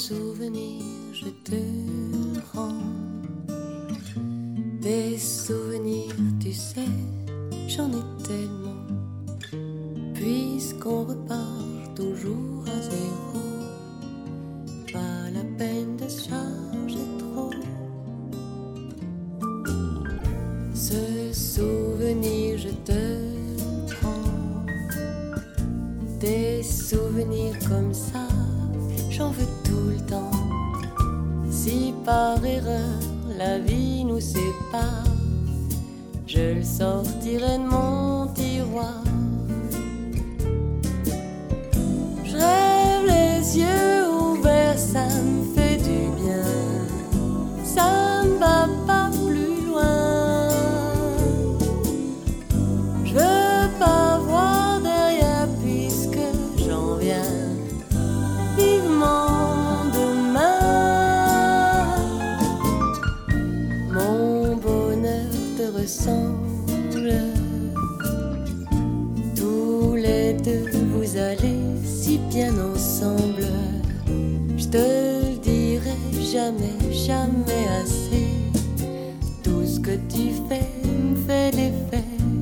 souvenirs je te rends. Des souvenirs, tu sais, j'en ai tellement. Puisqu'on repart toujours à zéro, pas la peine de se charger trop. Ce souvenir, je te prends. Des souvenirs comme ça, j'en veux tout le temps. Si par erreur la vie nous sépare, je le sortirai de mon tiroir. Je rêve les yeux ouverts, ça me fait du bien. Ça ne va pas plus loin. Je veux pas voir derrière puisque j'en viens vivement demain. Mon bonheur te ressemble. Tous les deux vous allez si bien ensemble. Je te le dirai jamais, jamais assez. Tout ce que tu fais me fait l'effet